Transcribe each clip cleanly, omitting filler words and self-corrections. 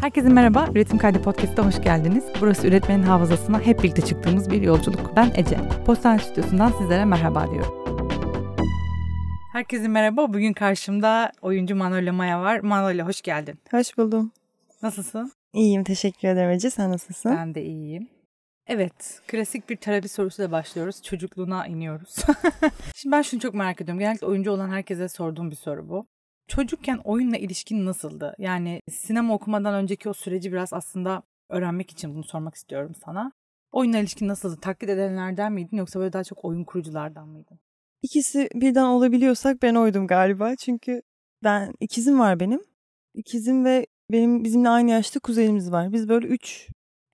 Herkese merhaba, Üretim Kaydı Podcast'a hoş geldiniz. Burası üretmenin hafızasına hep birlikte çıktığımız bir yolculuk. Ben Ece. Postal Stüdyosu'ndan sizlere merhaba diyorum. Herkese merhaba, bugün karşımda oyuncu Manolya Maya var. Manolya hoş geldin. Hoş buldum. Nasılsın? İyiyim, teşekkür ederim Ece. Sen nasılsın? Ben de iyiyim. Evet, klasik bir terapi sorusuyla başlıyoruz. Çocukluğuna iniyoruz. Şimdi ben şunu çok merak ediyorum. Genellikle oyuncu olan herkese sorduğum bir soru bu. Çocukken oyunla ilişkin nasıldı? Yani sinema okumadan önceki o süreci biraz aslında öğrenmek için bunu sormak istiyorum sana. Oyunla ilişkin nasıldı? Taklit edenlerden miydin yoksa böyle daha çok oyun kuruculardan mıydın? İkisi birden olabiliyorsak ben oydum galiba. Çünkü ikizim var benim. İkizim ve bizimle aynı yaşta kuzenimiz var. Biz böyle 3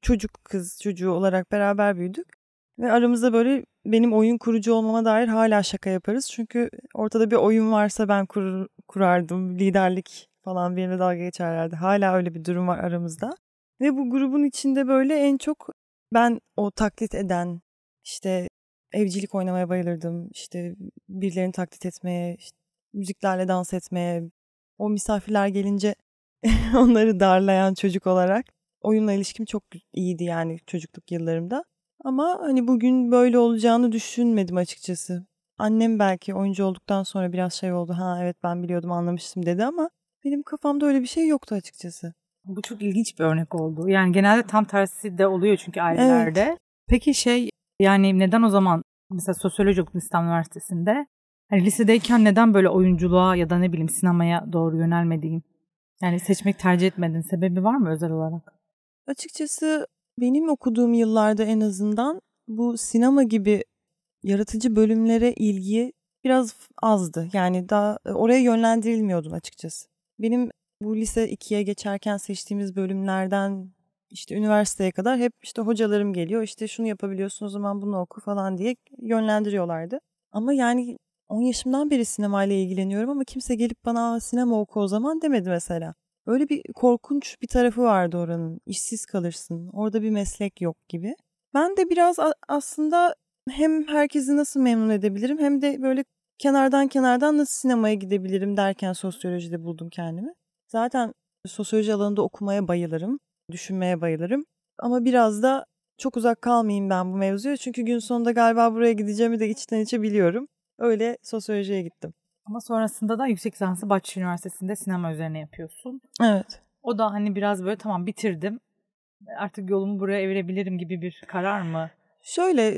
kız çocuğu olarak beraber büyüdük. Ve aramızda böyle benim oyun kurucu olmama dair hala şaka yaparız. Çünkü ortada bir oyun varsa ben kurardım. Liderlik falan benimle dalga geçerlerdi. Hala öyle bir durum var aramızda. Ve bu grubun içinde böyle en çok ben o taklit eden, işte evcilik oynamaya bayılırdım. İşte birilerini taklit etmeye, işte müziklerle dans etmeye, o misafirler gelince onları darlayan çocuk olarak oyunla ilişkim çok iyiydi yani çocukluk yıllarımda. Ama hani bugün böyle olacağını düşünmedim açıkçası. Annem belki oyuncu olduktan sonra biraz şey oldu. Ha evet ben biliyordum, anlamıştım dedi ama benim kafamda öyle bir şey yoktu açıkçası. Bu çok ilginç bir örnek oldu. Yani genelde tam tersi de oluyor çünkü ailelerde. Evet. Peki yani neden o zaman mesela sosyoloji okudun İstanbul Üniversitesi'nde? Hani lisedeyken neden böyle oyunculuğa ya da ne bileyim sinemaya doğru yönelmediğin? Yani seçmek tercih etmedin. Sebebi var mı özel olarak? Açıkçası benim okuduğum yıllarda en azından bu sinema gibi yaratıcı bölümlere ilgi biraz azdı. Yani daha oraya yönlendirilmiyordum açıkçası. Benim bu lise 2'ye geçerken seçtiğimiz bölümlerden işte üniversiteye kadar hep işte hocalarım geliyor. İşte şunu yapabiliyorsun o zaman bunu oku falan diye yönlendiriyorlardı. Ama yani 10 yaşımdan beri sinemayla ilgileniyorum ama kimse gelip bana sinema oku o zaman demedi mesela. Öyle bir korkunç bir tarafı vardı oranın. İşsiz kalırsın. Orada bir meslek yok gibi. Ben de biraz aslında hem herkesi nasıl memnun edebilirim hem de böyle kenardan nasıl sinemaya gidebilirim derken sosyolojide buldum kendimi. Zaten sosyoloji alanında okumaya bayılırım, düşünmeye bayılırım. Ama biraz da çok uzak kalmayayım ben bu mevzuya. Çünkü gün sonunda galiba buraya gideceğimi de içten içe biliyorum. Öyle sosyolojiye gittim. Ama sonrasında da yüksek lisansı Bahçeşehir Üniversitesi'nde sinema üzerine yapıyorsun. Evet. O da hani biraz böyle tamam bitirdim. Artık yolumu buraya evirebilirim gibi bir karar mı? Şöyle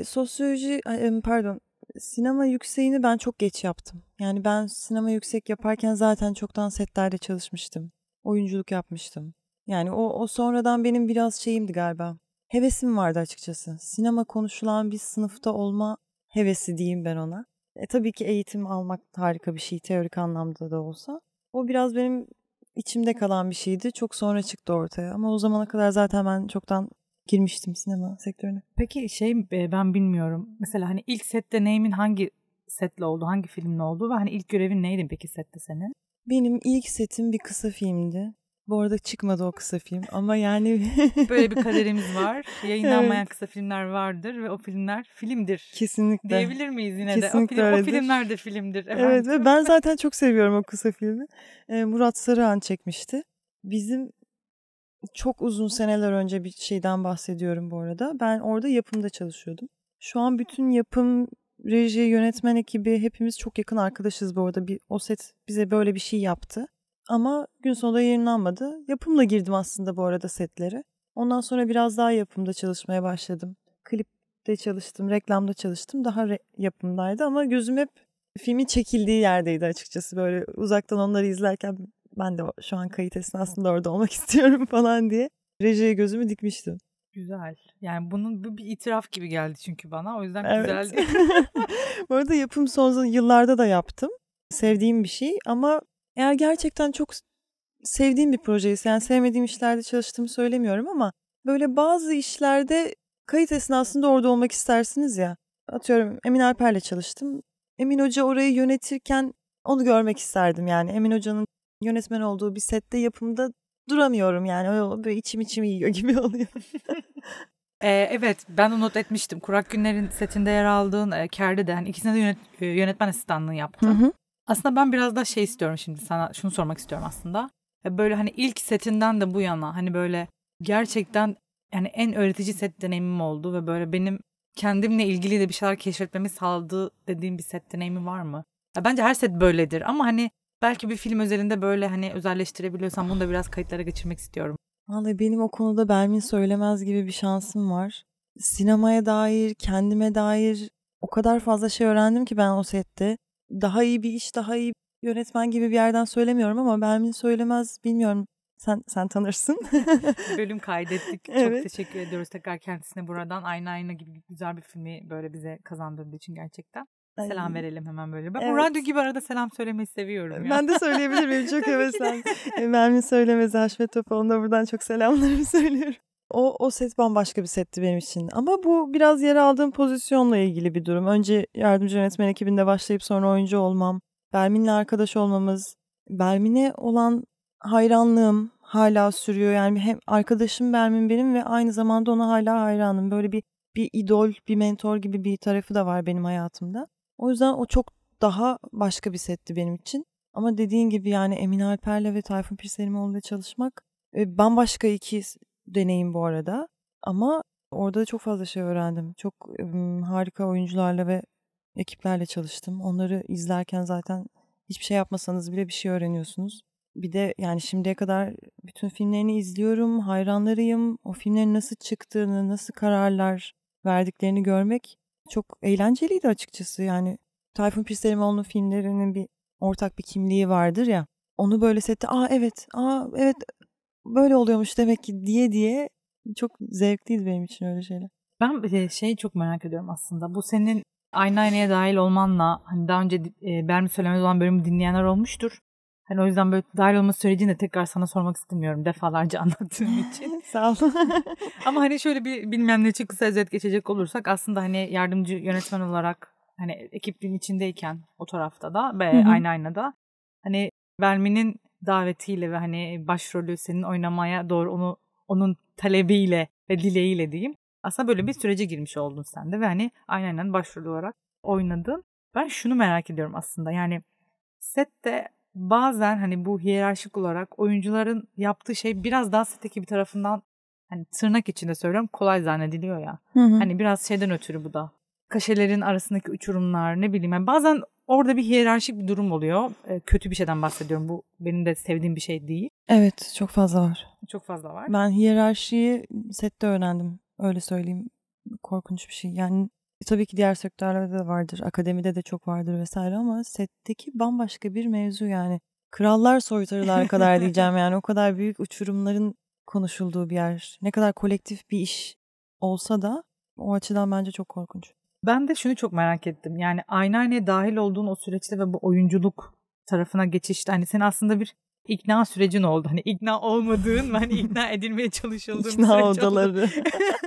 sinema yükseğini ben çok geç yaptım. Yani ben sinema yüksek yaparken zaten çoktan setlerde çalışmıştım. Oyunculuk yapmıştım. Yani o sonradan benim biraz şeyimdi galiba. Hevesim vardı açıkçası. Sinema konuşulan bir sınıfta olma hevesi diyeyim ben ona. Tabii ki eğitim almak harika bir şey, teorik anlamda da olsa. O biraz benim içimde kalan bir şeydi. Çok sonra çıktı ortaya. Ama o zamana kadar zaten ben çoktan girmiştim sinema sektörüne. Peki ben bilmiyorum. Mesela hani ilk set deneyimin hangi setle oldu, hangi filmle oldu ve hani ilk görevin neydi peki sette senin? Benim ilk setim bir kısa filmdi. Bu arada çıkmadı o kısa film ama yani... Böyle bir kaderimiz var. Yayınlanmayan evet. Kısa filmler vardır ve o filmler filmdir. Kesinlikle. Diyebilir miyiz yine kesinlikle de? O filmler de filmdir. Efendim. Evet ve ben zaten çok seviyorum o kısa filmi. Murat Sarıhan çekmişti. Bizim çok uzun seneler önce bir şeyden bahsediyorum bu arada. Ben orada yapımda çalışıyordum. Şu an bütün yapım, reji, yönetmen ekibi hepimiz çok yakın arkadaşız bu arada. O set bize böyle bir şey yaptı. Ama gün sonunda yayınlanmadı. Yapımla girdim aslında bu arada setlere. Ondan sonra biraz daha yapımda çalışmaya başladım. Klipte çalıştım, reklamda çalıştım. Daha yapımdaydı ama gözüm hep filmin çekildiği yerdeydi açıkçası. Böyle uzaktan onları izlerken ben de şu an kayıt esnasında orada olmak istiyorum falan diye rejiye gözümü dikmiştim. Güzel. Yani bu bir itiraf gibi geldi çünkü bana. O yüzden evet. Güzeldi. Bu arada yapım son yıllarda da yaptım. Sevdiğim bir şey ama eğer gerçekten çok sevdiğim bir projeyse, yani sevmediğim işlerde çalıştığımı söylemiyorum ama böyle bazı işlerde kayıt esnasında orada olmak istersiniz ya. Atıyorum Emin Alper'le çalıştım. Emin Hoca orayı yönetirken onu görmek isterdim yani. Emin Hoca'nın yönetmen olduğu bir sette yapımda duramıyorum yani. Öyle böyle içim yiyor gibi oluyor. Evet, ben de not etmiştim. Kurak Günler'in setinde yer aldığın Ker'de de hani ikisine de yönetmen asistanlığı yaptım. Hı hı. Aslında ben biraz da istiyorum şimdi sana şunu sormak istiyorum aslında. Böyle hani ilk setinden de bu yana hani böyle gerçekten yani en öğretici set deneyimim oldu ve böyle benim kendimle ilgili de bir şeyler keşfetmemi sağladı dediğim bir set deneyimi var mı? Ya bence her set böyledir ama hani belki bir film özelinde böyle hani özelleştirebiliyorsam bunu da biraz kayıtlara geçirmek istiyorum. Vallahi benim o konuda Belmin Söylemez gibi bir şansım var. Sinemaya dair, kendime dair o kadar fazla şey öğrendim ki ben o sette. Daha iyi bir iş, daha iyi bir yönetmen gibi bir yerden söylemiyorum ama Belmin Söylemez, bilmiyorum. Sen tanırsın. Bölüm kaydettik. Evet. Çok teşekkür ediyoruz tekrar kendisine buradan. Ayna gibi güzel bir filmi böyle bize kazandırdığı için gerçekten. Ay. Selam verelim hemen böyle. Ben bu Evet. radyo gibi arada selam söylemeyi seviyorum ya. Ben de söyleyebilir miyim? Çok Tabii heveslendim. Belmin Söylemez, Haşmet Topoğlu'na buradan çok selamlarımı söylüyorum. O set bambaşka bir setti benim için. Ama bu biraz yer aldığım pozisyonla ilgili bir durum. Önce yardımcı yönetmen ekibinde başlayıp sonra oyuncu olmam. Belmin'le arkadaş olmamız. Belmin'e olan hayranlığım hala sürüyor. Yani hem arkadaşım Belmin benim ve aynı zamanda ona hala hayranım. Böyle bir idol, bir mentor gibi bir tarafı da var benim hayatımda. O yüzden o çok daha başka bir setti benim için. Ama dediğin gibi yani Emine Alper'le ve Tayfun Pirselimoğlu'yla çalışmak bambaşka iki deneyim bu arada. Ama orada da çok fazla şey öğrendim. Çok harika oyuncularla ve ekiplerle çalıştım. Onları izlerken zaten hiçbir şey yapmasanız bile bir şey öğreniyorsunuz. Bir de yani şimdiye kadar bütün filmlerini izliyorum, hayranlarıyım. O filmlerin nasıl çıktığını, nasıl kararlar verdiklerini görmek çok eğlenceliydi açıkçası. Yani Tayfun Pirselimoğlu'nun filmlerinin ortak bir kimliği vardır ya. Onu böyle sette evet böyle oluyormuş demek ki diye çok zevkliydi benim için öyle şeyler. Ben şeyi çok merak ediyorum aslında. Bu senin Aynaya dahil olmanla hani daha önce Belmin Söylemez olan bölümü dinleyenler olmuştur. Hani o yüzden böyle dahil olma sürecini de tekrar sana sormak istemiyorum defalarca anlattığım için. Sağ ol. Ama hani şöyle bir bilmeyenler için kısa özet geçecek olursak aslında hani yardımcı yönetmen olarak hani ekibin içindeyken o tarafta da ve Aynada hani Belmin'in davetiyle ve hani başrolü senin oynamaya doğru onun talebiyle ve dileğiyle diyeyim. Aslında böyle bir sürece girmiş oldun sen de ve hani Aynana'nın başrolü olarak oynadın. Ben şunu merak ediyorum aslında yani sette bazen hani bu hiyerarşik olarak oyuncuların yaptığı şey biraz daha set ekibi tarafından hani tırnak içinde söylüyorum kolay zannediliyor ya. Hani biraz şeyden ötürü bu da. Kaşelerin arasındaki uçurumlar ne bileyim. Yani bazen orada bir hiyerarşik bir durum oluyor. Kötü bir şeyden bahsediyorum. Bu benim de sevdiğim bir şey değil. Evet, çok fazla var. Çok fazla var. Ben hiyerarşiyi sette öğrendim. Öyle söyleyeyim. Korkunç bir şey. Yani tabii ki diğer sektörlerde de vardır. Akademide de çok vardır vesaire ama setteki bambaşka bir mevzu yani. Krallar soytarılar kadar diyeceğim yani. O kadar büyük uçurumların konuşulduğu bir yer. Ne kadar kolektif bir iş olsa da o açıdan bence çok korkunç. Ben de şunu çok merak ettim. Yani Aynaya dahil olduğun o süreçte ve bu oyunculuk tarafına geçişte hani senin aslında bir ikna sürecin oldu. Hani ikna olmadığın ve hani ikna edilmeye çalışıldığın İkna süreç odaları. oldu.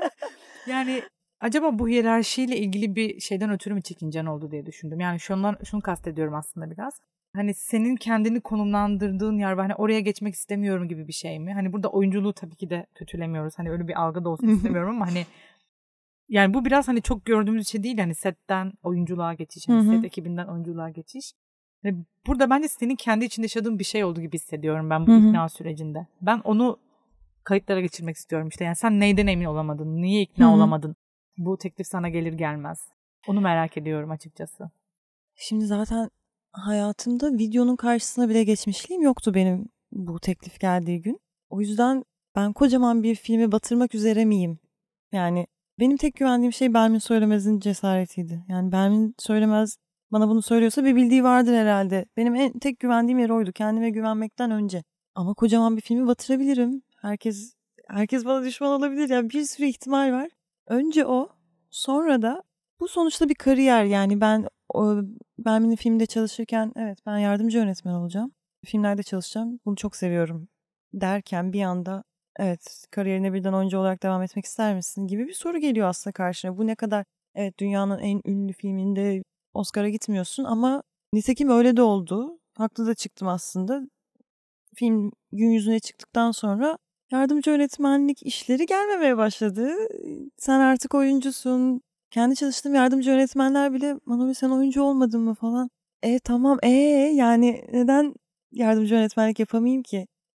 Yani acaba bu hiyerarşiyle ilgili bir şeyden ötürü mü çekincen oldu diye düşündüm. Yani şunu kastediyorum aslında biraz. Hani senin kendini konumlandırdığın yer ve hani oraya geçmek istemiyorum gibi bir şey mi? Hani burada oyunculuğu tabii ki de kötülemiyoruz. Hani öyle bir algı da olsun istemiyorum ama hani yani bu biraz hani çok gördüğümüz şey değil hani setten oyunculuğa geçiş, hani set ekibinden oyunculuğa geçiş. Ve burada bence senin kendi içinde yaşadığın bir şey olduğu gibi hissediyorum ben bu ikna sürecinde. Ben onu kayıtlara geçirmek istiyorum işte. Yani sen neyden emin olamadın? Niye ikna olamadın? Bu teklif sana gelir gelmez. Onu merak ediyorum açıkçası. Şimdi zaten hayatımda videonun karşısına bile geçmişliğim yoktu benim bu teklif geldiği gün. O yüzden ben kocaman bir filmi batırmak üzere miyim? Yani benim tek güvendiğim şey Belmin Söylemez'in cesaretiydi. Yani Belmin Söylemez bana bunu söylüyorsa bir bildiği vardır herhalde. Benim tek güvendiğim yer oydu. Kendime güvenmekten önce. Ama kocaman bir filmi batırabilirim. Herkes bana düşman olabilir. Yani bir sürü ihtimal var. Önce o, sonra da bu sonuçta bir kariyer. Yani ben Belmin'in filmde çalışırken evet ben yardımcı yönetmen olacağım. Filmlerde çalışacağım. Bunu çok seviyorum derken bir anda evet kariyerine birden oyuncu olarak devam etmek ister misin gibi bir soru geliyor aslında karşına. Bu ne kadar evet dünyanın en ünlü filminde Oscar'a gitmiyorsun ama nitekim öyle de oldu. Haklı da çıktım aslında. Film gün yüzüne çıktıktan sonra yardımcı yönetmenlik işleri gelmemeye başladı. Sen artık oyuncusun. Kendi çalıştığım yardımcı yönetmenler bile bana sen oyuncu olmadın mı falan. Tamam yani neden yardımcı yönetmenlik yapamayayım ki?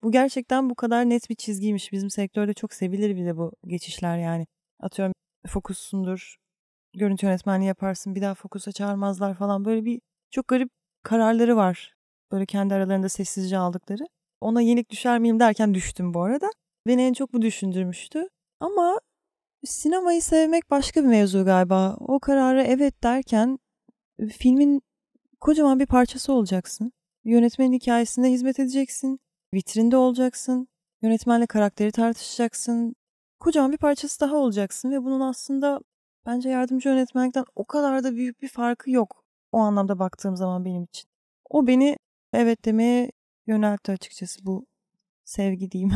Bu gerçekten bu kadar net bir çizgiymiş. Bizim sektörde çok sevilir bile bu geçişler yani. Atıyorum fokussundur, görüntü yönetmenliği yaparsın, bir daha fokusa çağırmazlar falan. Böyle bir çok garip kararları var. Böyle kendi aralarında sessizce aldıkları. Ona yenik düşer miyim derken düştüm bu arada. Beni en çok bu düşündürmüştü. Ama sinemayı sevmek başka bir mevzu galiba. O karara evet derken filmin kocaman bir parçası olacaksın. Yönetmenin hikayesine hizmet edeceksin. Vitrinde olacaksın. Yönetmenle karakteri tartışacaksın. Kocaman bir parçası daha olacaksın ve bunun aslında bence yardımcı yönetmenlikten o kadar da büyük bir farkı yok. O anlamda baktığım zaman benim için. O beni evet demeye yöneltti açıkçası, bu sevgi diyeyim.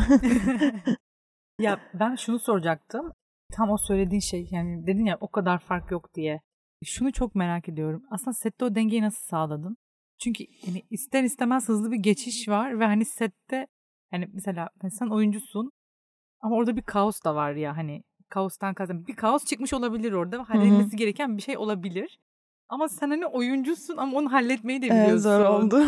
Ya ben şunu soracaktım. Tam o söylediğin şey, yani dedin ya o kadar fark yok diye. Şunu çok merak ediyorum. Aslında sette o dengeyi nasıl sağladın? Çünkü yani ister istemez hızlı bir geçiş var ve hani sette hani mesela sen oyuncusun ama orada bir kaos da var ya, hani kaostan kastım. Bir kaos çıkmış olabilir orada ve halledilmesi gereken bir şey olabilir. Ama sen hani oyuncusun ama onu halletmeyi de biliyorsun. Zor oldu.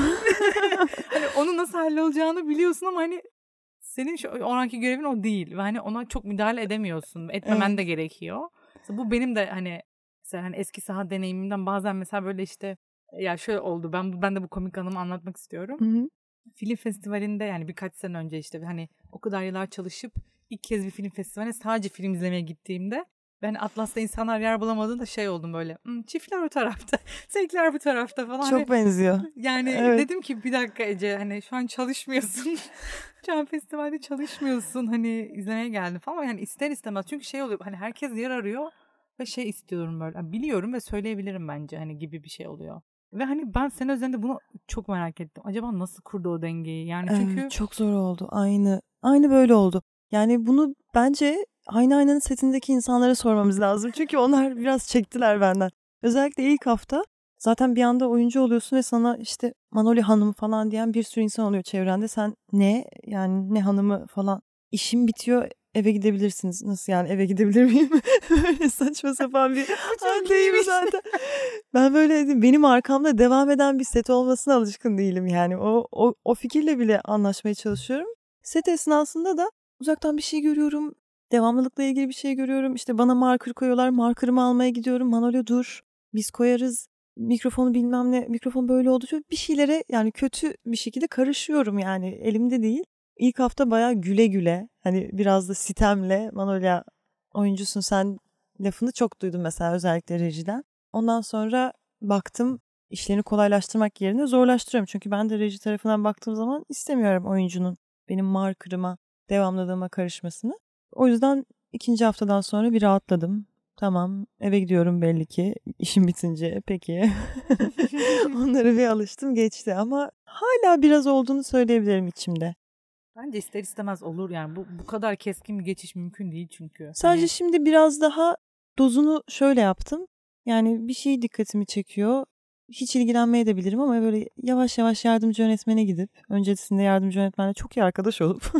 Hani onu nasıl hallolacağını biliyorsun ama hani senin şu o anki görevin o değil ve hani ona çok müdahale edemiyorsun. Etmemen de gerekiyor. Mesela bu benim de hani mesela hani eski saha deneyimimden bazen mesela böyle işte ya şöyle oldu. Ben de bu komik anımı anlatmak istiyorum. Hı-hı. Film festivalinde yani birkaç sene önce işte hani o kadar yıllar çalışıp ilk kez bir film festivaline sadece film izlemeye gittiğimde ben Atlas'ta insanlar yer bulamadığında şey oldum böyle. Çiftler o tarafta, sevgililer bu tarafta falan. Çok benziyor. Yani evet. Dedim ki bir dakika Ece, hani şu an çalışmıyorsun. Şu an festivalde çalışmıyorsun. Hani izlemeye geldim falan. Yani ister istemez. Çünkü şey oluyor. Hani herkes yer arıyor ve şey istiyorum böyle. Yani biliyorum ve söyleyebilirim bence hani gibi bir şey oluyor. Ve hani ben senin üzerinde bunu çok merak ettim. Acaba nasıl kurdu o dengeyi? Yani çünkü çok zor oldu. Aynı böyle oldu. Yani bunu bence Aynanın setindeki insanlara sormamız lazım. Çünkü onlar biraz çektiler benden. Özellikle ilk hafta zaten bir anda oyuncu oluyorsun ve sana işte Manoli Hanım falan diyen bir sürü insan oluyor çevrende. Sen ne? Yani ne hanımı falan. İşim bitiyor, eve gidebilirsiniz. Nasıl yani, eve gidebilir miyim? Böyle saçma sapan bir haldeyim zaten. Ben böyle dedim, benim arkamda devam eden bir set olmasına alışkın değilim yani. O fikirle bile anlaşmaya çalışıyorum. Set esnasında da uzaktan bir şey görüyorum. Devamlılıkla ilgili bir şey görüyorum. İşte bana marker koyuyorlar. Markerımı almaya gidiyorum. Manolya dur, biz koyarız. Mikrofonu bilmem ne. Mikrofon böyle oldu. Şöyle bir şeylere yani kötü bir şekilde karışıyorum yani. Elimde değil. İlk hafta bayağı güle güle, hani biraz da sitemle Manolya oyuncusun sen lafını çok duydum mesela, özellikle rejiden. Ondan sonra baktım işlerini kolaylaştırmak yerine zorlaştırıyorum. Çünkü ben de reji tarafından baktığım zaman istemiyorum oyuncunun benim markerıma, devamlılığıma karışmasını. O yüzden ikinci haftadan sonra bir rahatladım. Tamam, eve gidiyorum belli ki işim bitince, peki. Onlara bir alıştım, geçti ama hala biraz olduğunu söyleyebilirim içimde. bence ister istemez olur yani. Bu kadar keskin bir geçiş mümkün değil çünkü. Sadece Hani şimdi biraz daha dozunu şöyle yaptım. Yani bir şey dikkatimi çekiyor. Hiç ilgilenmeye de bilirim ama böyle yavaş yavaş yardımcı yönetmene gidip öncesinde yardımcı yönetmenle çok iyi arkadaş olup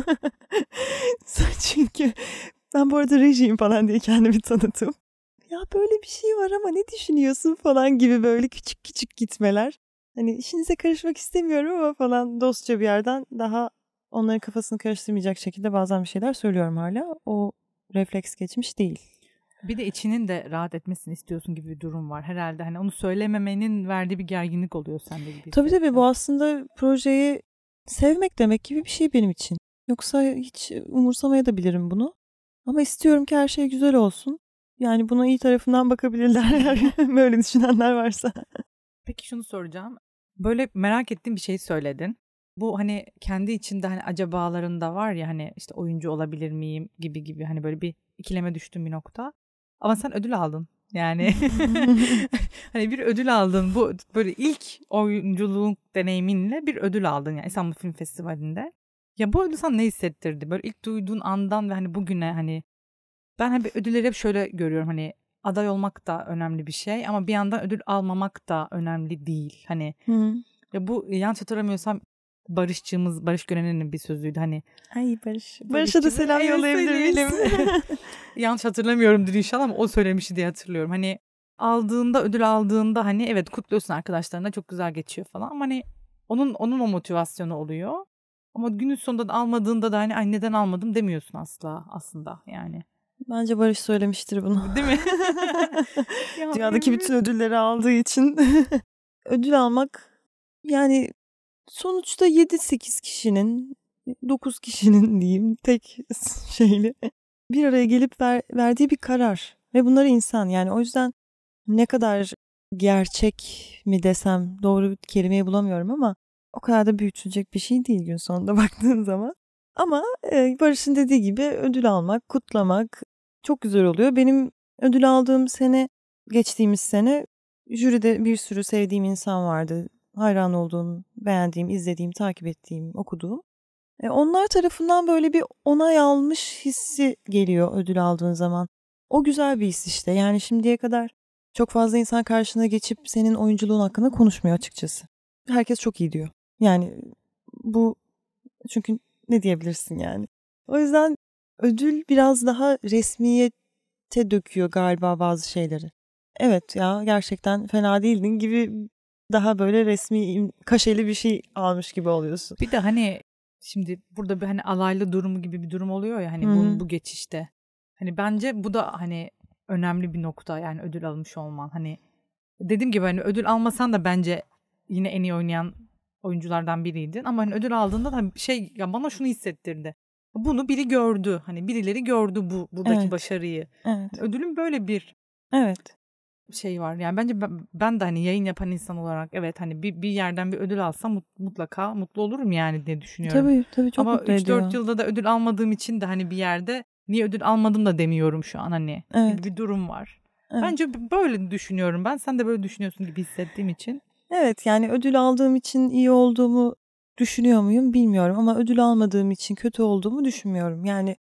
çünkü ben bu arada rejiyim falan diye kendimi tanıttım. Ya böyle bir şey var ama ne düşünüyorsun falan gibi böyle küçük küçük gitmeler. Hani işinize karışmak istemiyorum ama falan, dostça bir yerden daha onların kafasını karıştırmayacak şekilde bazen bir şeyler söylüyorum hala. O refleks geçmiş değil. bir de içinin de rahat etmesini istiyorsun gibi bir durum var. Herhalde hani onu söylememenin verdiği bir gerginlik oluyor sende gibi. Tabii bu aslında projeyi sevmek demek gibi bir şey benim için. Yoksa hiç umursamayabilirim bunu. Ama istiyorum ki her şey güzel olsun. Yani buna iyi tarafından bakabilirler eğer böyle düşünenler varsa. Peki şunu soracağım. Böyle merak ettiğim bir şey söyledin. Bu hani kendi içinde hani acabalarında var ya, hani işte oyuncu olabilir miyim gibi hani böyle bir ikileme düştüğüm bir nokta. Ama sen ödül aldın. Yani hani bir ödül aldın. Bu böyle ilk oyunculuk deneyiminle bir ödül aldın yani İstanbul Film Festivali'nde. Ya bu ödül sana ne hissettirdi? Böyle ilk duyduğun andan ve hani bugüne hani ben hani ödülleri hep şöyle görüyorum, hani aday olmak da önemli bir şey ama bir yandan ödül almamak da önemli değil. Hani ya bu yanlış hatırlamıyorsam Barış Gören'in bir sözüydü hani. Ay Barış'a da selam yollayabilir miyiz? Yanlış hatırlamıyorumdur inşallah ama o söylemişti diye hatırlıyorum. Hani ödül aldığında hani evet kutluyorsun arkadaşlarına, çok güzel geçiyor falan ama hani onun o motivasyonu oluyor. Ama günün sonunda da almadığında da hani ay neden almadım demiyorsun asla aslında yani. Bence Barış söylemiştir bunu. Değil mi? Ya, Dünyadaki evet. bütün ödülleri aldığı için. Ödül almak yani sonuçta 7-8 kişinin, 9 kişinin diyeyim tek şeyle bir araya gelip verdiği bir karar. Ve bunlar insan, yani o yüzden ne kadar gerçek mi desem, doğru kelimeyi bulamıyorum ama o kadar da büyütülecek bir şey değil gün sonunda baktığın zaman. Ama Barış'ın dediği gibi ödül almak, kutlamak çok güzel oluyor. Benim ödül aldığım sene, geçtiğimiz sene jüride bir sürü sevdiğim insan vardı. Hayran olduğum, beğendiğim, izlediğim, takip ettiğim, okuduğum. Onlar tarafından böyle bir onay almış hissi geliyor ödül aldığın zaman. O güzel bir his işte. Yani şimdiye kadar çok fazla insan karşına geçip senin oyunculuğun hakkında konuşmuyor açıkçası. Herkes çok iyi diyor. Yani bu, çünkü ne diyebilirsin yani. O yüzden ödül biraz daha resmiyete döküyor galiba bazı şeyleri. Evet ya, gerçekten fena değildin gibi, daha böyle resmi, kaşeli bir şey almış gibi oluyorsun. Bir de hani şimdi burada bir hani alaylı durumu gibi bir durum oluyor ya hani bu geçişte. Hani bence bu da hani önemli bir nokta, yani ödül almış olman. Hani dediğim gibi hani ödül almasan da bence yine en iyi oynayan oyunculardan biriydin. Ama hani ödül aldığında da şey, ya bana şunu hissettirdi. Bunu biri gördü. Hani birileri gördü buradaki Evet. başarıyı. Evet. Yani ödülün böyle bir Evet. şey var. Yani bence ben de hani yayın yapan insan olarak evet hani bir yerden bir ödül alsam mutlaka mutlu olurum yani diye düşünüyorum. Tabii çok Ama mutlu 3-4 ediyor. yılda da ödül almadığım için de hani bir yerde niye ödül almadım da demiyorum şu an hani gibi Evet. bir durum var. Evet. Bence böyle düşünüyorum ben. Sen de böyle düşünüyorsun gibi hissettiğim için. Evet, yani ödül aldığım için iyi olduğumu düşünüyor muyum bilmiyorum ama ödül almadığım için kötü olduğumu düşünmüyorum. Yani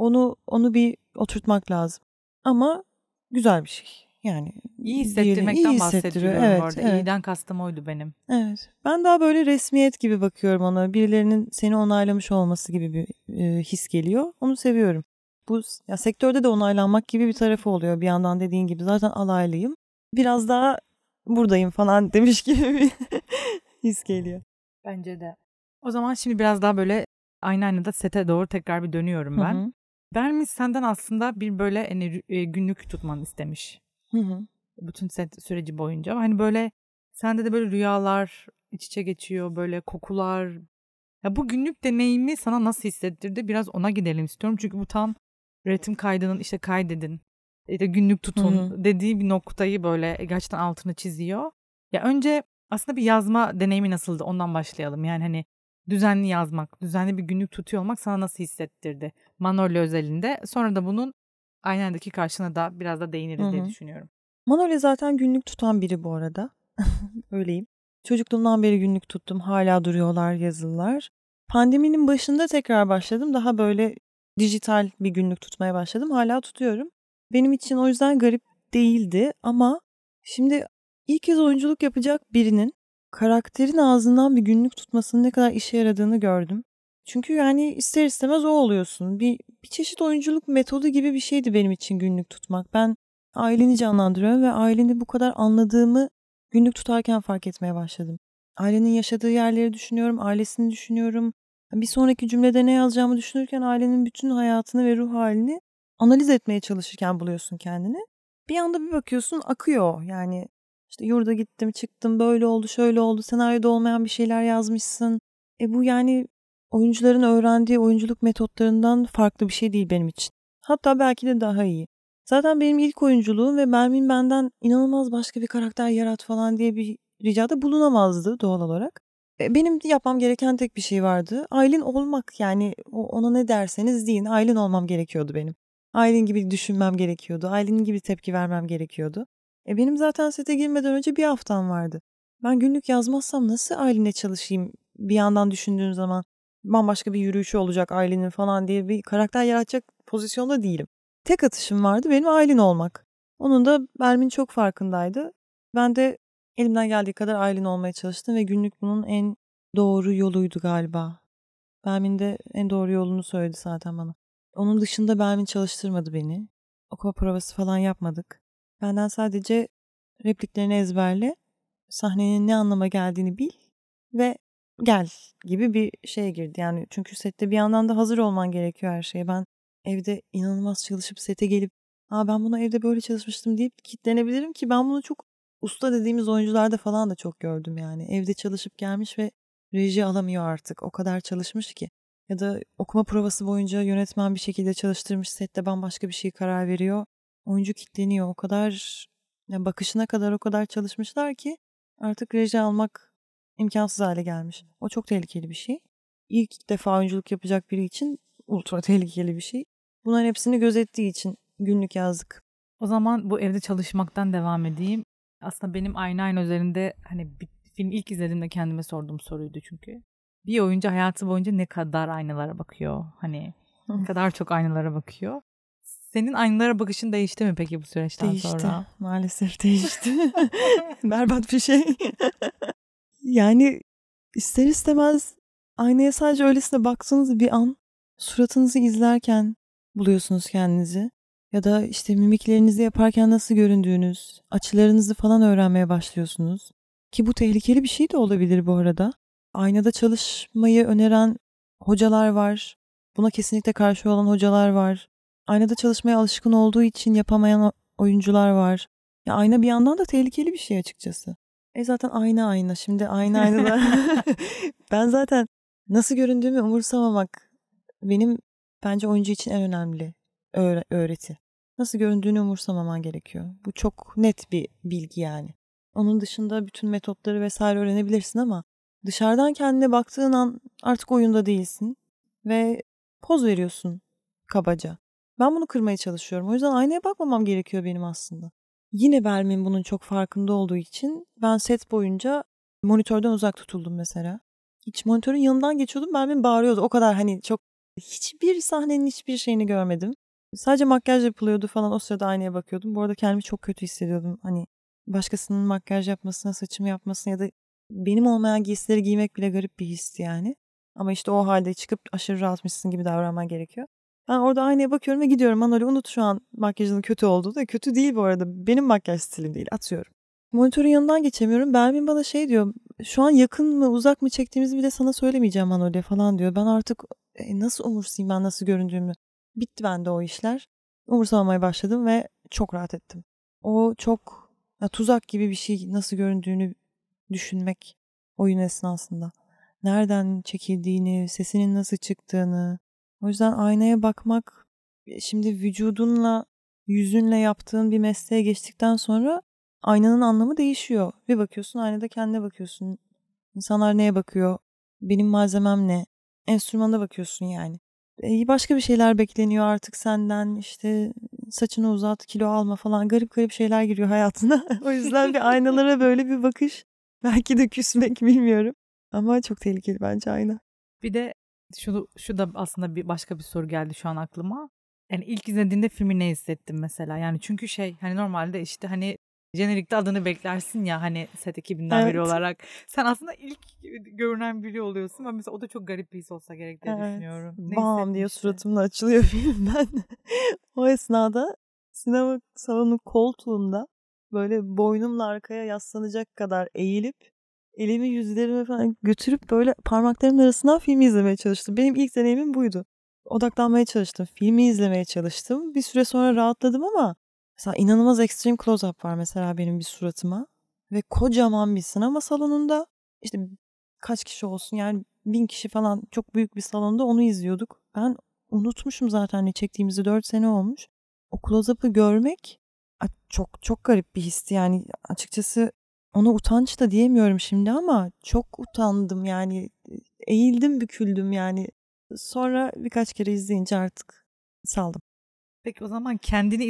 onu bir oturtmak lazım. Ama güzel bir şey. Yani İyi diyelim, iyi hissettirmekten hissettiriyor. bahsediyorum bu Evet, arada. evet. İyiden kastım oydu benim. Evet. Ben daha böyle resmiyet gibi bakıyorum ona. Birilerinin seni onaylamış olması gibi bir his geliyor. Onu seviyorum. Bu ya, sektörde de onaylanmak gibi bir tarafı oluyor. Bir yandan dediğin gibi zaten alaylıyım. Biraz daha buradayım falan demiş gibi bir his geliyor. Bence de. O zaman şimdi biraz daha böyle aynı sete doğru tekrar bir dönüyorum Hı ben. hı. Bermis senden aslında bir böyle hani, günlük tutmanı istemiş. Hı hı. Bütün set süreci boyunca. Hani böyle sende de böyle rüyalar iç içe geçiyor, böyle kokular. Ya bu günlük deneyimi sana nasıl hissettirdi? Biraz ona gidelim istiyorum. Çünkü bu tam ritim kaydının işte kaydedin, işte günlük Hı hı. tutun dediği bir noktayı böyle gerçekten altını çiziyor. Ya önce aslında bir yazma deneyimi nasıldı? Ondan başlayalım. Yani hani düzenli yazmak, düzenli bir günlük tutuyor olmak sana nasıl hissettirdi? Manolya özelinde. Sonra da bunun aynadaki karşına da biraz da Hı değiniriz diye hı. düşünüyorum. Manolya zaten günlük tutan biri bu arada. Öyleyim. Çocukluğumdan beri günlük tuttum. Hala duruyorlar yazılar. Pandeminin başında tekrar başladım. Daha böyle dijital bir günlük tutmaya başladım. Hala tutuyorum. Benim için o yüzden garip değildi ama şimdi ilk kez oyunculuk yapacak birinin karakterin ağzından bir günlük tutmasının ne kadar işe yaradığını gördüm. Çünkü yani ister istemez o oluyorsun. Bir çeşit oyunculuk metodu gibi bir şeydi benim için günlük tutmak. Ben aileni canlandırıyorum ve aileni bu kadar anladığımı günlük tutarken fark etmeye başladım. Ailenin yaşadığı yerleri düşünüyorum, ailesini düşünüyorum. Bir sonraki cümlede ne yazacağımı düşünürken ailenin bütün hayatını ve ruh halini analiz etmeye çalışırken buluyorsun kendini. Bir anda bir bakıyorsun akıyor. Yani işte yurda gittim, çıktım, böyle oldu, şöyle oldu, senaryoda olmayan bir şeyler yazmışsın. Bu yani oyuncuların öğrendiği oyunculuk metotlarından farklı bir şey değil benim için. Hatta belki de daha iyi. Zaten benim ilk oyunculuğum ve Bermin benden inanılmaz başka bir karakter yarat falan diye bir ricada bulunamazdı doğal olarak. Benim yapmam gereken tek bir şey vardı. Aylin olmak, yani ona ne derseniz deyin, Aylin olmam gerekiyordu benim. Aylin gibi düşünmem gerekiyordu. Aylin gibi tepki vermem gerekiyordu. Benim zaten sete girmeden önce bir haftam vardı. Ben günlük yazmazsam nasıl Aylin'e çalışayım bir yandan düşündüğüm zaman, bambaşka bir yürüyüşü olacak Aylin'in falan diye bir karakter yaratacak pozisyonda değilim. Tek atışım vardı, benim Aylin olmak. Onun da Bermin çok farkındaydı. Ben de elimden geldiği kadar Aylin olmaya çalıştım ve günlük bunun en doğru yoluydu galiba. Bermin de en doğru yolunu söyledi zaten bana. Onun dışında Bermin çalıştırmadı beni. Okuma provası falan yapmadık. Benden sadece repliklerini ezberle, sahnenin ne anlama geldiğini bil ve gel gibi bir şeye girdi. Yani çünkü sette bir yandan da hazır olman gerekiyor her şeye. Ben evde inanılmaz çalışıp sete gelip ben bunu evde böyle çalışmıştım deyip kitlenebilirim ki ben bunu çok usta dediğimiz oyuncularda falan da çok gördüm yani. Evde çalışıp gelmiş ve reji alamıyor artık. O kadar çalışmış ki. Ya da okuma provası boyunca yönetmen bir şekilde çalıştırmış, sette bambaşka bir şey karar veriyor. Oyuncu kitleniyor. O kadar yani bakışına kadar o kadar çalışmışlar ki artık reji almak imkansız hale gelmiş. O çok tehlikeli bir şey. İlk defa oyunculuk yapacak biri için ultra tehlikeli bir şey. Bunların hepsini gözettiği için günlük yazdık. O zaman bu evde çalışmaktan devam edeyim. Aslında benim aynı üzerinde hani bir film ilk izlediğimde kendime sorduğum soruydu çünkü. Bir oyuncu hayatı boyunca ne kadar aynalara bakıyor? Hani ne kadar çok aynalara bakıyor. Senin aynalara bakışın değişti mi peki bu süreçten sonra? Değişti. Maalesef değişti. Berbat bir şey. Yani ister istemez aynaya sadece öylesine baktığınız bir an suratınızı izlerken buluyorsunuz kendinizi. Ya da işte mimiklerinizi yaparken nasıl göründüğünüz, açılarınızı falan öğrenmeye başlıyorsunuz. Ki bu tehlikeli bir şey de olabilir bu arada. Aynada çalışmayı öneren hocalar var. Buna kesinlikle karşı olan hocalar var. Aynada çalışmaya alışkın olduğu için yapamayan oyuncular var. Ya ayna bir yandan da tehlikeli bir şey açıkçası. Zaten ayna. Şimdi ayna da ben zaten nasıl göründüğümü umursamamak benim bence oyuncu için en önemli öğreti. Nasıl göründüğünü umursamaman gerekiyor. Bu çok net bir bilgi yani. Onun dışında bütün metotları vesaire öğrenebilirsin ama dışarıdan kendine baktığın an artık oyunda değilsin ve poz veriyorsun kabaca. Ben bunu kırmaya çalışıyorum. O yüzden aynaya bakmamam gerekiyor benim aslında. Yine Belmin bunun çok farkında olduğu için ben set boyunca monitörden uzak tutuldum mesela. Hiç monitörün yanından geçiyordum, Belmin bağırıyordu. O kadar hani çok hiçbir sahnenin hiçbir şeyini görmedim. Sadece makyaj yapılıyordu falan, o sırada aynaya bakıyordum. Bu arada kendimi çok kötü hissediyordum. Hani başkasının makyaj yapmasına, saçımı yapmasına ya da benim olmayan giysileri giymek bile garip bir histi yani. Ama işte o halde çıkıp aşırı rahatmışsın gibi davranman gerekiyor. Ben orada aynaya bakıyorum ve gidiyorum. Manoli unut şu an makyajının kötü olduğu da. Kötü değil bu arada. Benim makyaj stilim değil. Atıyorum. Monitörün yanından geçemiyorum. Belmin bana şey diyor. Şu an yakın mı uzak mı çektiğimizi bile sana söylemeyeceğim Manoli falan diyor. Ben artık nasıl umursayayım ben nasıl göründüğümü. Bitti bende o işler. Umursamamaya başladım ve çok rahat ettim. O çok tuzak gibi bir şey, nasıl göründüğünü düşünmek oyun esnasında. Nereden çekildiğini, sesinin nasıl çıktığını. O yüzden aynaya bakmak, şimdi vücudunla, yüzünle yaptığın bir mesleğe geçtikten sonra aynanın anlamı değişiyor. Bir bakıyorsun aynada kendine bakıyorsun. İnsanlar neye bakıyor? Benim malzemem ne? Enstrümana bakıyorsun yani. Başka bir şeyler bekleniyor artık senden. İşte saçını uzat, kilo alma falan, garip garip şeyler giriyor hayatına. O yüzden bir aynalara böyle bir bakış. Belki de küsmek, bilmiyorum. Ama çok tehlikeli bence ayna. Bir de şu da aslında bir başka bir soru geldi şu an aklıma. Yani ilk izlediğinde filmi ne hissettin mesela? Yani çünkü hani normalde işte hani jenerikte adını beklersin ya hani set ekibinden biri olarak. Sen aslında ilk görünen biri oluyorsun ama mesela o da çok garip bir his olsa gerek diye düşünüyorum. Bam diye suratımda açılıyor filmden. O esnada sinema salonu koltuğunda böyle boynumla arkaya yaslanacak kadar eğilip elimi yüzlerime falan götürüp böyle parmaklarımın arasından filmi izlemeye çalıştım. Benim ilk deneyimim buydu. Odaklanmaya çalıştım. Filmi izlemeye çalıştım. Bir süre sonra rahatladım ama mesela inanılmaz extreme close-up var mesela benim bir suratıma. Ve kocaman bir sinema salonunda işte kaç kişi olsun yani 1000 kişi falan, çok büyük bir salonda onu izliyorduk. Ben unutmuşum zaten ne çektiğimizi, 4 sene olmuş. O close-up'ı görmek çok çok garip bir histi yani açıkçası. Ona utanç da diyemiyorum şimdi ama çok utandım yani, eğildim büküldüm yani. Sonra birkaç kere izleyince artık saldım. Peki o zaman kendini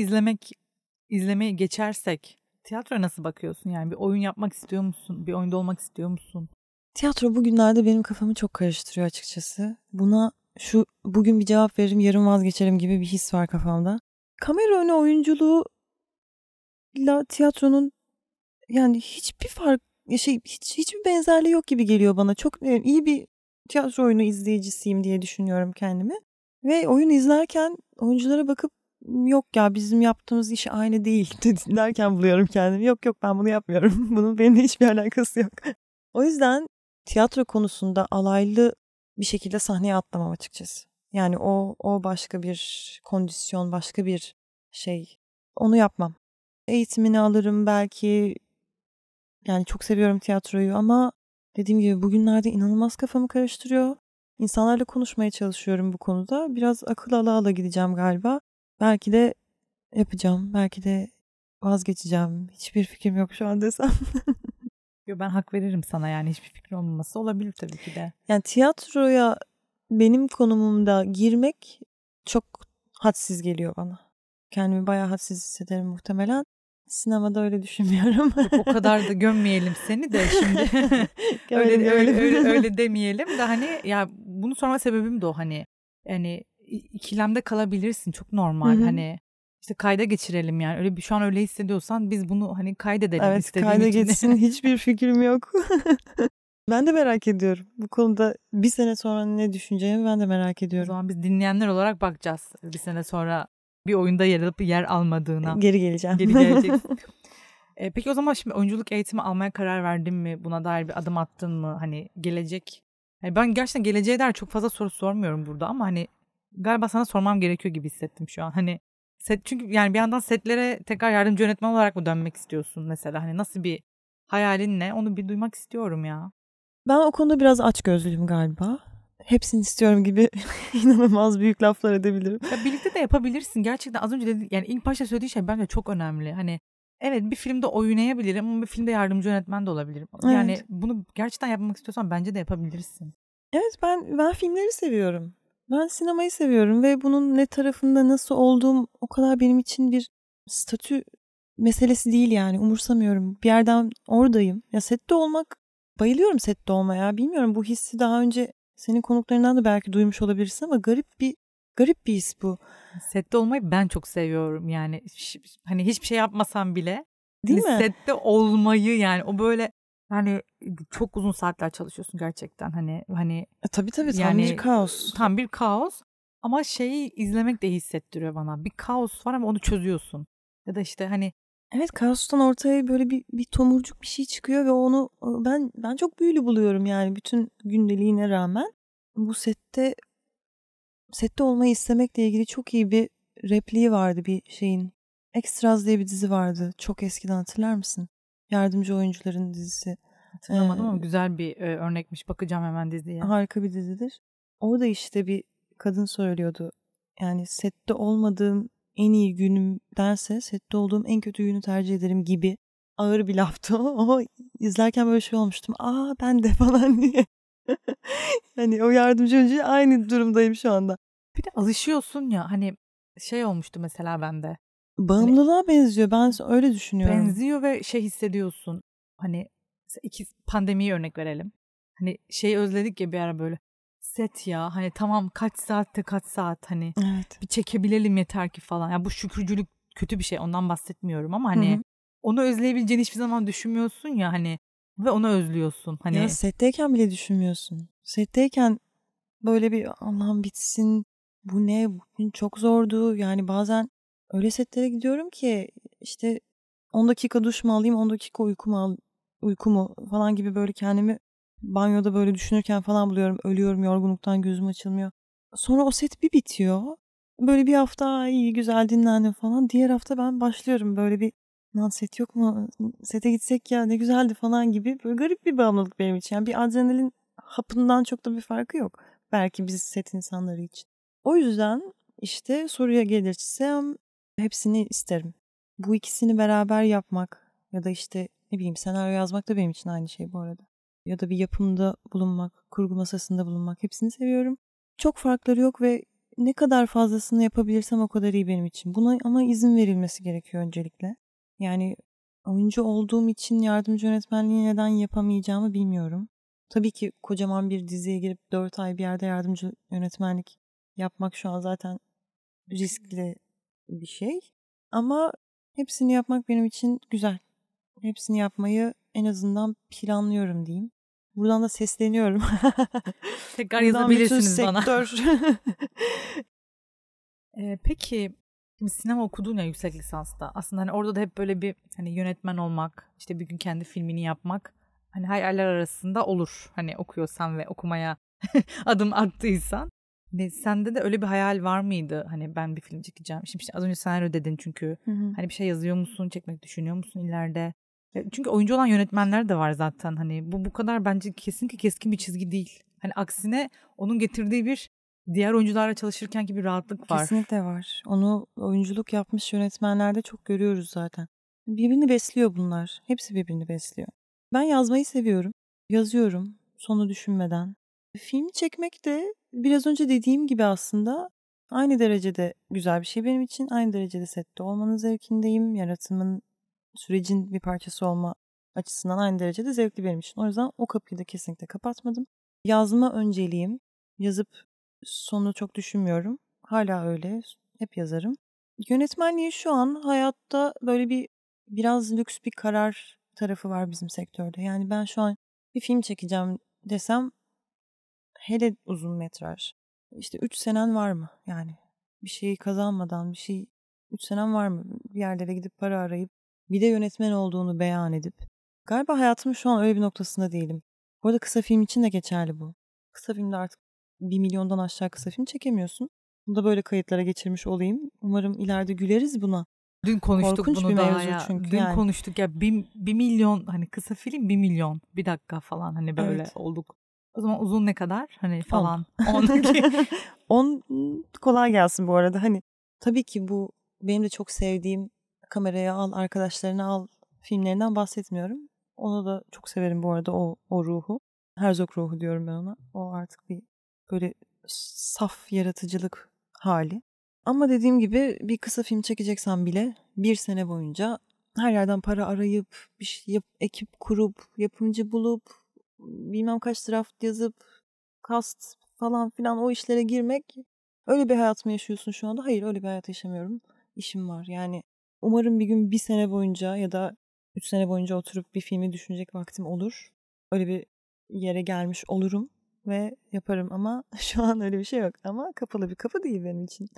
izlemeye geçersek tiyatroya nasıl bakıyorsun? Yani bir oyun yapmak istiyor musun? Bir oyunda olmak istiyor musun? Tiyatro bugünlerde benim kafamı çok karıştırıyor açıkçası. Buna bugün bir cevap veririm, yarın vazgeçerim gibi bir his var kafamda. Kamera önü oyunculuğuyla tiyatronun yani hiçbir benzerliği yok gibi geliyor bana. Çok iyi bir tiyatro oyunu izleyicisiyim diye düşünüyorum kendimi. Ve oyun izlerken oyunculara bakıp yok ya bizim yaptığımız iş aynı değil derken buluyorum kendimi. Yok ben bunu yapmıyorum. Bunun benimle hiçbir alakası yok. O yüzden tiyatro konusunda alaylı bir şekilde sahneye atlamam açıkçası. Yani o başka bir kondisyon, başka bir şey. Onu yapmam. Eğitimini alırım belki. Yani çok seviyorum tiyatroyu ama dediğim gibi bugünlerde inanılmaz kafamı karıştırıyor. İnsanlarla konuşmaya çalışıyorum bu konuda. Biraz akıl ala ala gideceğim galiba. Belki de yapacağım. Belki de vazgeçeceğim. Hiçbir fikrim yok şu an desem. Yo, ben hak veririm sana, yani hiçbir fikrin olmaması olabilir tabii ki de. Yani tiyatroya benim konumumda girmek çok hadsiz geliyor bana. Kendimi bayağı hadsiz hissederim muhtemelen. Sinemada öyle düşünmüyorum. Yok, o kadar da gömmeyelim seni de şimdi. öyle demeyelim de hani ya, bunu sorma sebebim de o, hani yani ikilemde kalabilirsin, çok normal. Hı hı. Hani işte kayda geçirelim, yani öyle bir, şu an öyle hissediyorsan biz bunu hani kaydedelim, Evet, istediğim kayda için. geçsin. Hiçbir fikrim yok. Ben de merak ediyorum. Bu konuda bir sene sonra ne düşüneceğimi ben de merak O ediyorum. zaman biz dinleyenler olarak bakacağız bir sene sonra bir oyunda yer alıp yer almadığına. Geri geleceğim. Geri geleceksin. Peki o zaman şimdi oyunculuk eğitimi almaya karar verdin mi? Buna dair bir adım attın mı? Hani gelecek. Yani ben gerçekten geleceğe dair çok fazla soru sormuyorum burada ama hani galiba sana sormam gerekiyor gibi hissettim şu an. Hani çünkü yani bir yandan setlere tekrar yardımcı yönetmen olarak mı dönmek istiyorsun mesela? Hani nasıl bir hayalin ne? Onu bir duymak istiyorum ya. Ben o konuda biraz açgözlüyüm galiba. Hepsini istiyorum gibi inanılmaz büyük laflar edebilirim. Ya birlikte de yapabilirsin. Gerçekten az önce yani ilk başta söylediğin şey bence çok önemli. Hani evet, bir filmde oynayabilirim ama bir filmde yardımcı yönetmen de olabilirim. Yani Evet. bunu gerçekten yapmak istiyorsan bence de yapabilirsin. Evet, ben filmleri seviyorum. Ben sinemayı seviyorum ve bunun ne tarafında nasıl olduğum o kadar benim için bir statü meselesi değil yani. Umursamıyorum. Bir yerden oradayım. Ya sette olmak, bayılıyorum sette olmaya. Bilmiyorum, bu hissi daha önce senin konuklarından da belki duymuş olabilirsin ama garip bir his bu. Sette olmayı ben çok seviyorum yani, hani hiçbir şey yapmasam bile Değil hani mi? sette olmayı, yani o böyle hani çok uzun saatler çalışıyorsun gerçekten, hani Tabii tam bir yani kaos. tam bir kaos, ama şeyi izlemek de iyi hissettiriyor bana. Bir kaos var ama onu çözüyorsun. Ya da işte hani Evet, kaostan ortaya böyle bir tomurcuk bir şey çıkıyor ve onu ben çok büyülü buluyorum yani bütün gündeliğine rağmen. Bu sette olmayı istemekle ilgili çok iyi bir repliği vardı bir şeyin. Extras diye bir dizi vardı. Çok eskiden, hatırlar mısın? Yardımcı oyuncuların dizisi. hatırlamadım ama güzel bir örnekmiş. Bakacağım hemen diziye. Harika bir dizidir. Orada işte bir kadın söylüyordu. Yani sette olmadığım en iyi günümdense sette olduğum en kötü günü tercih ederim gibi ağır bir laftı o. Ama izlerken böyle şey olmuştum. Aa, ben de falan diye. Hani o yardımcı oyuncu aynı durumdayım şu anda. Bir de alışıyorsun ya, hani şey olmuştu mesela bende. Hani Bağımlılığa benziyor. Ben öyle düşünüyorum. benziyor ve şey hissediyorsun. Hani iki pandemiye örnek verelim. Hani şeyi özledik ya bir ara, böyle set ya, hani tamam kaç saatte kaç saat, hani Evet. bir çekebilelim yeter ki falan. Ya bu şükürcülük kötü bir şey, ondan bahsetmiyorum ama Hı hani hı. onu özleyebileceğini hiçbir zaman düşünmüyorsun ya hani, ve onu özlüyorsun Ya hani. setteyken bile düşünmüyorsun. Setteyken böyle bir Allah'ım bitsin. Bu ne? Bugün çok zordu. Yani bazen öyle setlere gidiyorum ki işte 10 dakika duş mu alayım, 10 dakika uyku mu falan gibi böyle kendimi banyoda böyle düşünürken falan buluyorum. Ölüyorum yorgunluktan, gözüm açılmıyor. Sonra o set bir bitiyor. Böyle bir hafta iyi güzel dinlendim falan. Diğer hafta ben başlıyorum böyle bir, lan set yok mu? Sete gitsek ya, ne güzeldi falan gibi. Böyle garip bir bağımlılık benim için. Yani bir adrenalin hapından çok da bir farkı yok. Belki biz set insanları için. O yüzden işte soruya gelirsem hepsini isterim. Bu ikisini beraber yapmak ya da işte ne bileyim senaryo yazmak da benim için aynı şey bu arada. Ya da bir yapımda bulunmak, kurgu masasında bulunmak, hepsini seviyorum. Çok farkları yok ve ne kadar fazlasını yapabilirsem o kadar iyi benim için. Buna ama izin verilmesi gerekiyor öncelikle. Yani oyuncu olduğum için yardımcı yönetmenliği neden yapamayacağımı bilmiyorum. Tabii ki kocaman bir diziye girip 4 ay bir yerde yardımcı yönetmenlik yapmak şu an zaten riskli bir şey. Ama hepsini yapmak benim için güzel. Hepsini yapmayı en azından planlıyorum diyeyim. Buradan da sesleniyorum. Tekrar Buradan bütün yazabilirsiniz bana. sektör. Peki şimdi sinema okudun ya yüksek lisansta. Aslında hani orada da hep böyle bir hani yönetmen olmak, işte bir gün kendi filmini yapmak hani hayaller arasında olur. Hani okuyorsan ve okumaya adım attıysan. Hani sende de öyle bir hayal var mıydı? Hani ben bir film çekeceğim. Şimdi işte az önce senaryo dedin çünkü. Hani bir şey yazıyor musun? Çekmek düşünüyor musun ileride? Çünkü oyuncu olan yönetmenler de var zaten. Hani bu kadar bence kesinlikle keskin bir çizgi değil. Hani aksine onun getirdiği bir diğer oyuncularla çalışırkenki bir rahatlık var. Kesinlikle var. Onu oyunculuk yapmış yönetmenlerde çok görüyoruz zaten. Birbirini besliyor bunlar. Hepsi birbirini besliyor. Ben yazmayı seviyorum. Yazıyorum sonu düşünmeden. Film çekmek de biraz önce dediğim gibi aslında aynı derecede güzel bir şey benim için. Aynı derecede sette olmanın zevkindeyim. Yaratımın, sürecin bir parçası olma açısından aynı derecede zevkli benim için. O yüzden o kapıyı da kesinlikle kapatmadım. Yazma önceliğim. Yazıp sonu çok düşünmüyorum. Hala öyle. Hep yazarım. Yönetmenliği şu an hayatta böyle biraz lüks bir karar tarafı var bizim sektörde. Yani ben şu an bir film çekeceğim desem, hele uzun metraj, İşte 3 senen var mı? Yani bir şeyi kazanmadan 3 senen var mı? Bir yerlere gidip para arayıp bir de yönetmen olduğunu beyan edip. Galiba hayatımın şu an öyle bir noktasında değilim. Bu arada kısa film için de geçerli bu. Kısa filmde artık 1 milyondan aşağı kısa film çekemiyorsun. Bunu da böyle kayıtlara geçirmiş olayım. Umarım ileride güleriz buna. Dün konuştuk Korkunç bunu bir daha mevzu ya. çünkü Dün yani. konuştuk ya 1 milyon hani kısa film 1 milyon. 1 dakika falan hani böyle Evet. olduk. O zaman uzun ne kadar? Hani falan. 10 kolay gelsin bu arada. Hani tabii ki bu benim de çok sevdiğim kameraya al, arkadaşlarına al filmlerinden bahsetmiyorum. Onu da çok severim bu arada o ruhu. Herzog ruhu diyorum ben ona. O artık bir böyle saf yaratıcılık hali. Ama dediğim gibi bir kısa film çekeceksen bile 1 sene boyunca her yerden para arayıp bir şey ekip kurup yapımcı bulup bilmem kaç draft yazıp cast falan filan o işlere girmek, öyle bir hayat mı yaşıyorsun şu anda? Hayır, öyle bir hayat yaşamıyorum. İşim var. Yani umarım bir gün 1 sene boyunca ya da 3 sene boyunca oturup bir filmi düşünecek vaktim olur. Öyle bir yere gelmiş olurum ve yaparım ama şu an öyle bir şey yok. Ama kapalı bir kapı değil benim için.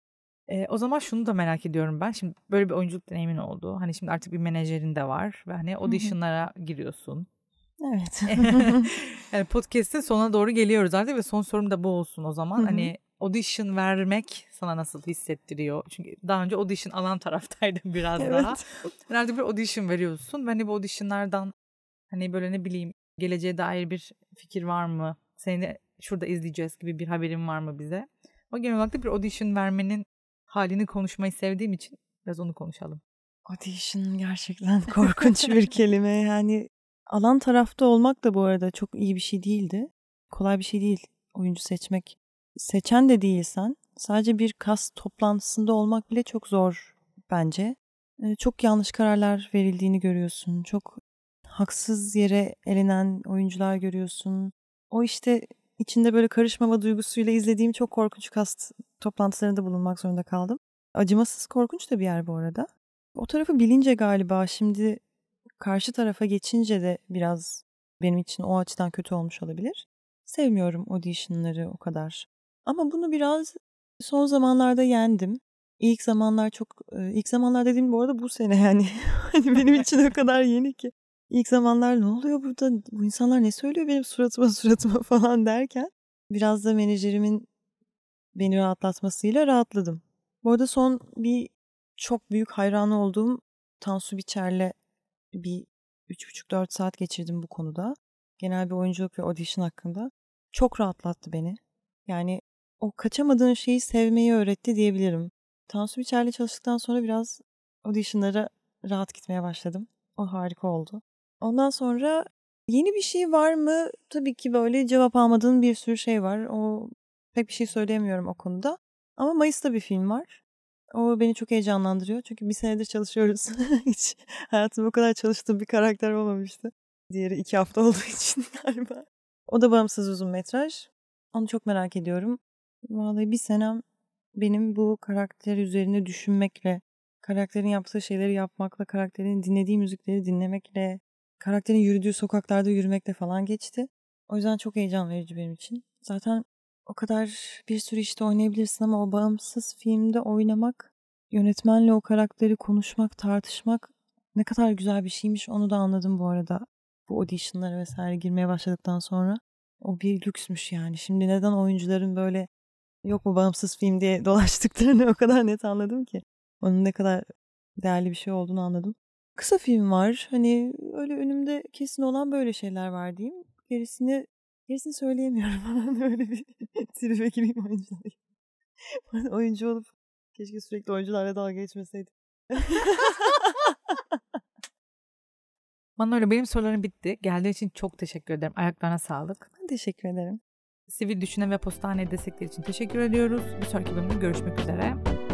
O zaman şunu da merak ediyorum ben. Şimdi böyle bir oyunculuk deneyimin oldu. Hani şimdi artık bir menajerin de var ve hani auditionlara giriyorsun. Evet. Yani podcast'in sonuna doğru geliyoruz artık ve son sorum da bu olsun o zaman. Hani audition vermek sana nasıl hissettiriyor? Çünkü daha önce audition alan taraftaydım biraz daha. Evet. Yani artık bir audition veriyorsun. Hani bu auditionlardan hani böyle ne bileyim geleceğe dair bir fikir var mı? Seni şurada izleyeceğiz gibi bir haberin var mı bize? Ama genel olarak da bir audition vermenin halini konuşmayı sevdiğim için biraz onu konuşalım. Audition gerçekten korkunç bir kelime. Yani alan tarafta olmak da bu arada çok iyi bir şey değildi. Kolay bir şey değil oyuncu seçmek. Seçen de değilsen sadece bir cast toplantısında olmak bile çok zor bence. Çok yanlış kararlar verildiğini görüyorsun. Çok haksız yere elenen oyuncular görüyorsun. O işte içinde böyle karışmama duygusuyla izlediğim çok korkunç cast toplantılarında bulunmak zorunda kaldım. Acımasız, korkunç da bir yer bu arada. O tarafı bilince galiba şimdi karşı tarafa geçince de biraz benim için o açıdan kötü olmuş olabilir. Sevmiyorum auditionları o kadar. Ama bunu biraz son zamanlarda yendim. İlk zamanlar dediğim bu arada bu sene yani. Hani benim için o kadar yeni ki. İlk zamanlar ne oluyor burada? Bu insanlar ne söylüyor benim suratıma falan derken biraz da menajerimin beni rahatlatmasıyla rahatladım. Bu arada son bir çok büyük hayranı olduğum Tansu Biçer'le bir 3,5-4 saat geçirdim bu konuda. Genel bir oyunculuk ve audition hakkında. Çok rahatlattı beni. Yani o kaçamadığın şeyi sevmeyi öğretti diyebilirim. Tansu Biçer'le çalıştıktan sonra biraz auditionlara rahat gitmeye başladım. O harika oldu. Ondan sonra yeni bir şey var mı? Tabii ki böyle cevap almadığın bir sürü şey var. Pek bir şey söyleyemiyorum o konuda. Ama Mayıs'ta bir film var. O beni çok heyecanlandırıyor. Çünkü 1 senedir çalışıyoruz. Hiç hayatımda o kadar çalıştığım bir karakter olmamıştı. Diğeri 2 hafta olduğu için galiba. O da bağımsız uzun metraj. Onu çok merak ediyorum. Vallahi 1 senem benim bu karakter üzerine düşünmekle, karakterin yaptığı şeyleri yapmakla, karakterin dinlediği müzikleri dinlemekle, karakterin yürüdüğü sokaklarda yürümekle falan geçti. O yüzden çok heyecan verici benim için. Zaten o kadar bir sürü işte oynayabilirsin ama o bağımsız filmde oynamak, yönetmenle o karakteri konuşmak, tartışmak ne kadar güzel bir şeymiş, onu da anladım bu arada. Bu auditionlara vesaire girmeye başladıktan sonra o bir lüksmüş yani. Şimdi neden oyuncuların böyle yok mu bağımsız film diye dolaştıklarını o kadar net anladım ki. Onun ne kadar değerli bir şey olduğunu anladım. Kısa film var. Hani öyle önümde kesin olan böyle şeyler var diyeyim. Gerisini söyleyemiyorum. Öyle bir tribe gireyim oyuncular. Oyuncu olup keşke sürekli oyuncularla dalga geçmeseydim. Manolya, benim sorularım bitti. Geldiğin için çok teşekkür ederim. Ayaklarına sağlık. Ben teşekkür ederim. Sivil Düşün'e ve Postane'ye destekleri için teşekkür ediyoruz. Bir sonraki bölümde görüşmek üzere.